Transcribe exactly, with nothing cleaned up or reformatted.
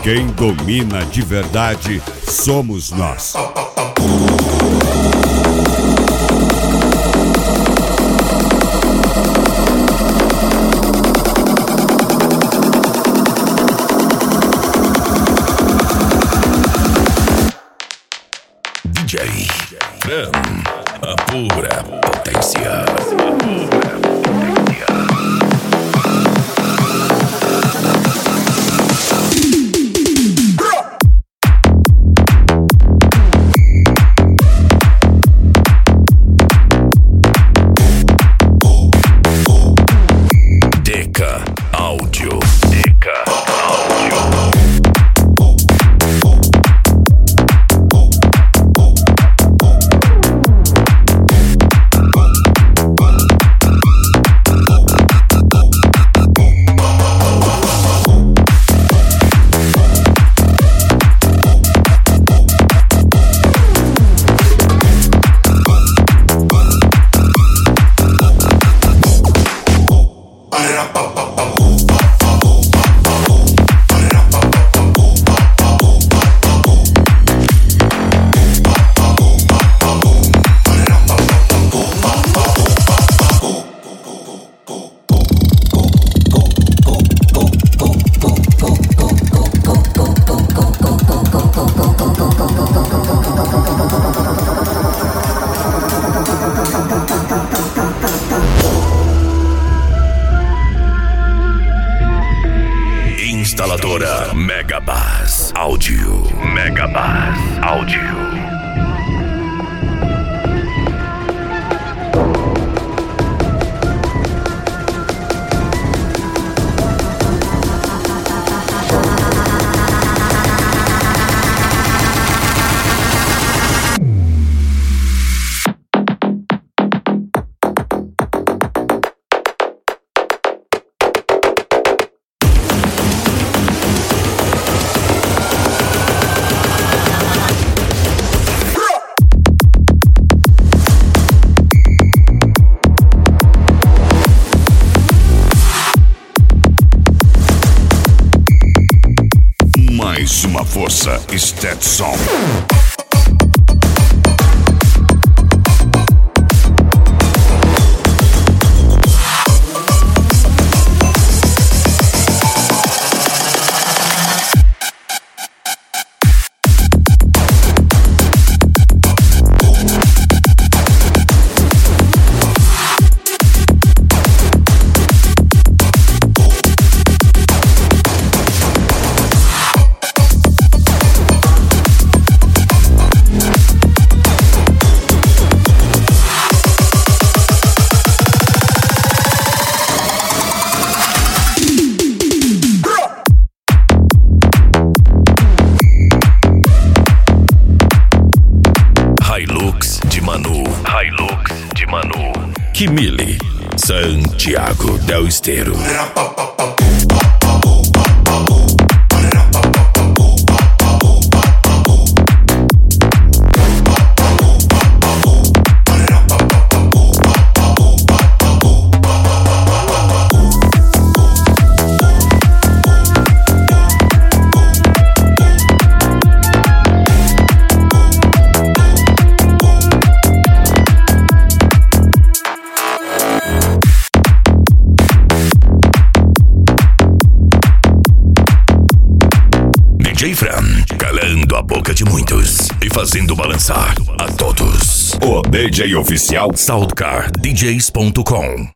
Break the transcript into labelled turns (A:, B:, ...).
A: Quem domina de verdade somos nós.
B: D J Fran, a pura potência. Deca Áudio. Deca Áudio. Instaladora Megabass Áudio. Megabass Áudio. Mais uma força Stetson. Hilux de Manu. Hilux de Manu. Kimili, Santiago del Esteiro. D J Fran, calando a boca de muitos e fazendo balançar a todos.
A: O D J oficial
B: Soundcar D Js ponto com.